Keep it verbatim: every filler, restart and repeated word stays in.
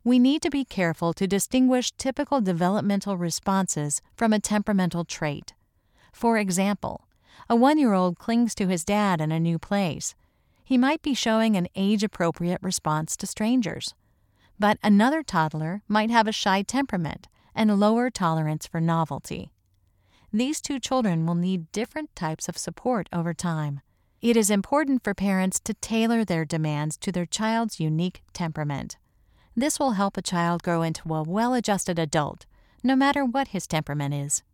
We need to be careful to distinguish typical developmental responses from a temperamental trait. For example, a one-year-old clings to his dad in a new place. He might be showing an age-appropriate response to strangers. But another toddler might have a shy temperament and lower tolerance for novelty. These two children will need different types of support over time. It is important for parents to tailor their demands to their child's unique temperament. This will help a child grow into a well-adjusted adult, no matter what his temperament is.